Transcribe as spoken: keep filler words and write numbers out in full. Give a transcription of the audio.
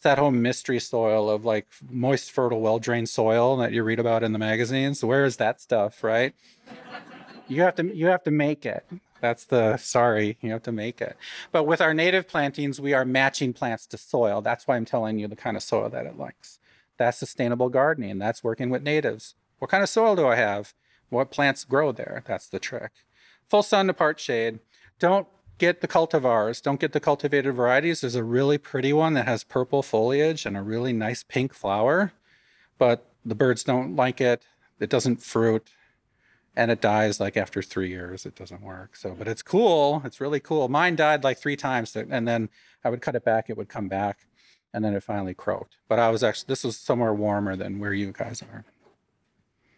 It's that whole mystery soil of like moist, fertile, well-drained soil that you read about in the magazines. Where is that stuff, right? You have to you have to make it. That's the sorry, you have to make it. But with our native plantings, we are matching plants to soil. That's why I'm telling you the kind of soil that it likes. That's sustainable gardening. That's working with natives. What kind of soil do I have? What plants grow there? That's the trick. Full sun to part shade. Don't get the cultivars. Don't get the cultivated varieties. There's a really pretty one that has purple foliage and a really nice pink flower, but the birds don't like it. It doesn't fruit and it dies like after three years. It doesn't work. So, but it's cool. It's really cool. Mine died like three times, and then I would cut it back. It would come back, and then it finally croaked. But I was actually this was somewhere warmer than where you guys are.